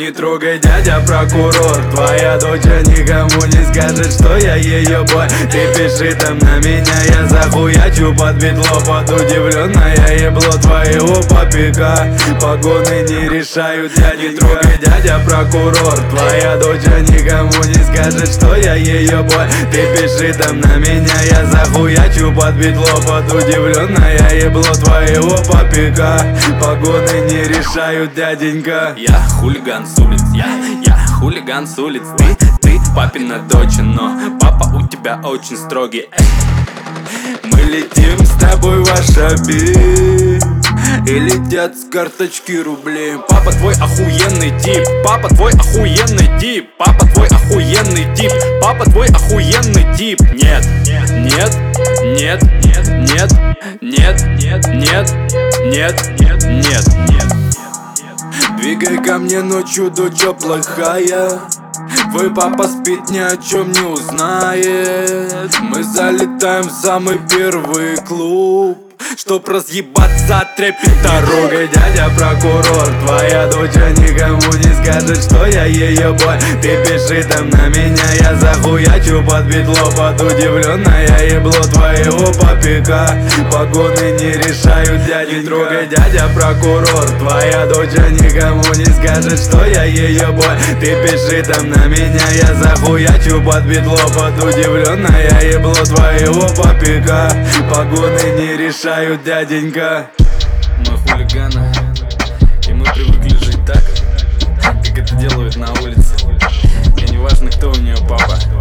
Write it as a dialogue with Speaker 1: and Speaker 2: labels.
Speaker 1: не трогай, дядя прокурор. Твоя дочь никому не скажет, что я ее бой. Ты пиши там на меня, я захуячу под битло. Под удивленное ебло твоего попика. Погоны не решают, дядя, не трогай, дядя прокурор. Твоя дочь никому не скажет, что я ее бой. Ты пиши там на меня, я захуячу под битло. Под удивленное ебло твоего попика. Погоны не решают, дяденька.
Speaker 2: Я хулиган с улиц, я хулиган с улиц. Ты папина дочь, но папа у тебя очень строгий.
Speaker 1: Мы летим с тобой в Ашаби и летят с карточки рублей.
Speaker 2: Папа твой охуенный тип, папа твой охуенный тип, папа твой охуенный тип, папа твой охуенный тип. Нет, нет, нет, нет, нет, нет, нет, нет, нет, нет, нет, нет.
Speaker 1: Двигай ко мне ночью, дочь плохая. Твой папа спит, ни о чем не узнает. Мы залетаем в самый первый клуб, чтоб разъебаться от трепета. Трогай, дядя прокурор. Твоя дочь никому не скажет, что я ее бой. Ты пиши там на меня, я захуячу под битло. Под удивленное ебло твоего попика. Погоны не решают, дядя, не трогай, дядя прокурор. Твоя дочь никому не скажет, что я ее бой. Ты пиши там на меня, я захуячу под битло. Под удивленное ебло твоего попика. Погоны не решают, дяденька.
Speaker 2: Мы хулиганы, и мы привыкли жить так, как это делают на улице. И не важно, кто у нее папа.